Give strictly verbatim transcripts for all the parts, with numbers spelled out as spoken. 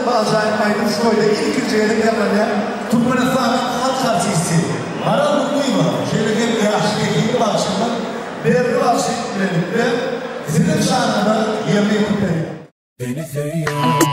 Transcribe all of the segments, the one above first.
bazen ayrı soyda ilk ülkeye gelmeden Turkmenistan halk artisti Maral Mutluyma şöyle bir yaşlı başından belirli başlıklarıyla sizin şanına yemeği kutlayın. Beni seviyor.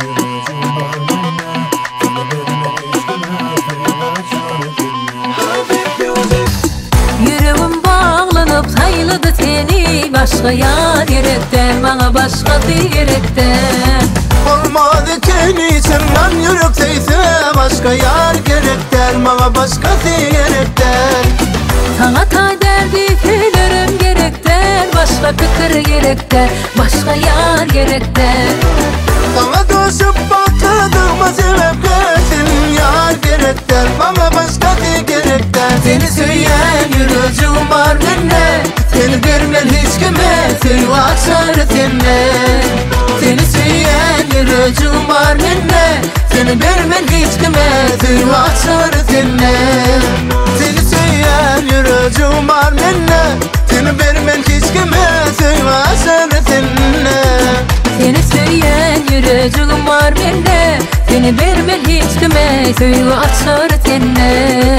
Yüreğim bağlanıp sayladı seni, başka yar yürekten, bana başka yürekten. Olmadı kendi senden yürekteyse, başka yar gerekten, bana başka yürekten. Sana ta derdi tüylerim gerekten, başka fikir gerekten, başka yar gerekten. Sana doşup baktığıma sebep geldin, yar gerekten, bana başka gerekten. Seni söyleyen yüreğim var bende, seni vermen hiç kime, seni açar sende. Seni söyleyen yüreğim var bende, seni vermen hiç kime, seni açar sende. Seni söyleyen yüreğim var bende, seni vermen hiç kime, seni açar sende. Seni söyleyen yüreğim var bende, seni vermen hiç kime, seni açar sende.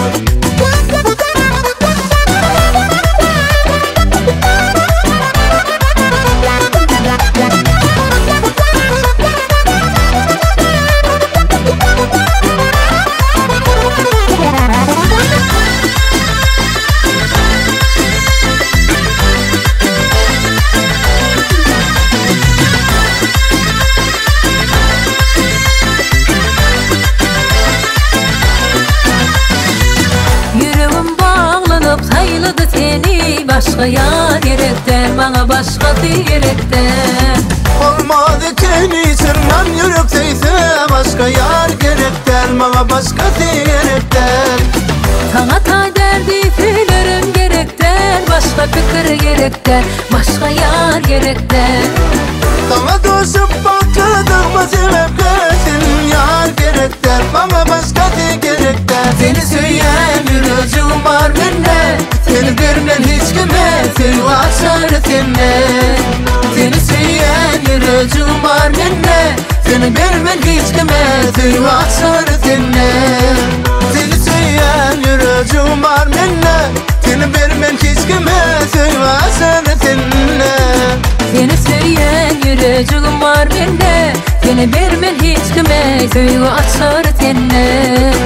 Sayladı seni, başka yar gerekten, bana başka yürekten. Olmadı kendi senden yürekteyse, başka yar gerekten, bana başka yürekten. Sana ta derdi tüylerim gerekten, başka fikir gerekten, başka yar gerekten. Sana doşup baktığıma sebep geldin, yar gerekten, bana başka gerekten. Seni söyleyen yüreğim var bende, seni vermen hiç kime, seni açar sende. Seni söyleyen yüreğim var bende, seni vermen hiç kime, seni açar sende. Seni söyleyen yüreğim var bende, seni vermen hiç kime, seni açar sende. Seni söyleyen yüreğim var bende, seni vermen hiç kime, seni açar sende.